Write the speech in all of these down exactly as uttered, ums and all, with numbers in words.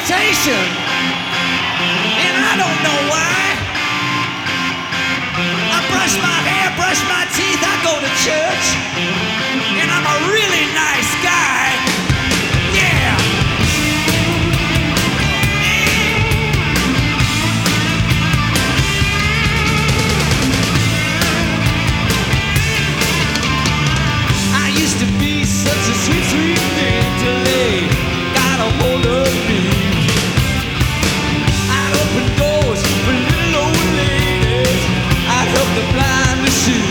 reputation, and I don't know why. I brush my hair, brush my teeth, I go to church, and I'm a really nice guy. Yeah. I used to be such a sweet, sweet thing till they got a hold of me. I'd open doors for little old ladies, I'd help the blind to see.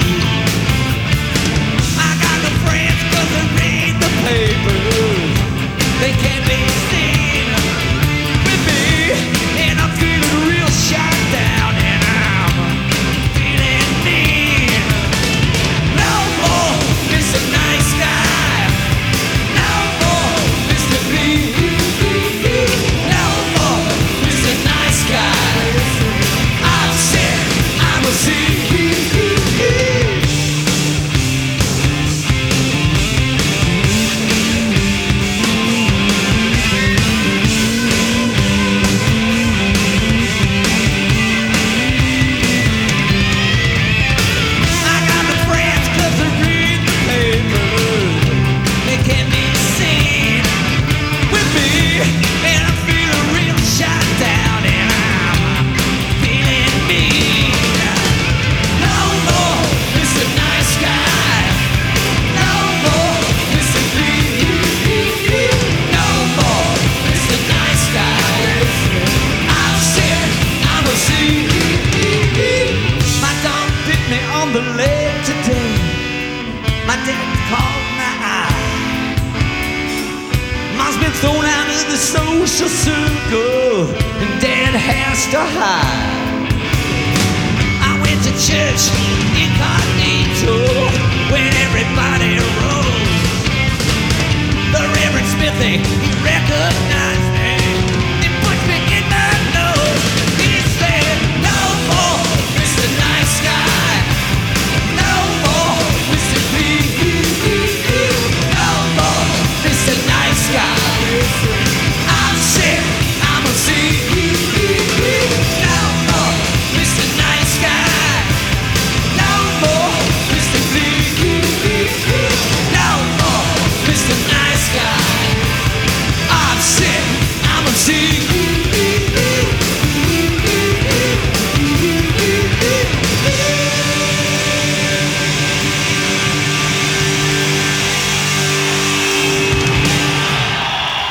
I got no friends 'cause they read the papers, they can't be seen with me, and I'm feeling real shot down, and I'm feeling mean. No more Mister Nice Guy, no more Mister B, no more Mister Nice Guy. I'm sick, I'm a sick. I got no friends 'cause they read the papers, they can't be seen with me, and I'm feeling real shot down, and I'm feeling mean. No more Mister Nice Guy, no more Mister B, no more Mister Nice Guy. I'm sick, I'm a sick. My dog bit me on the leg today, my dad caught my eye. Mom's been thrown out of the social circle, and dad has to hide. I went to church incognito when everybody rose. The Reverend Smithy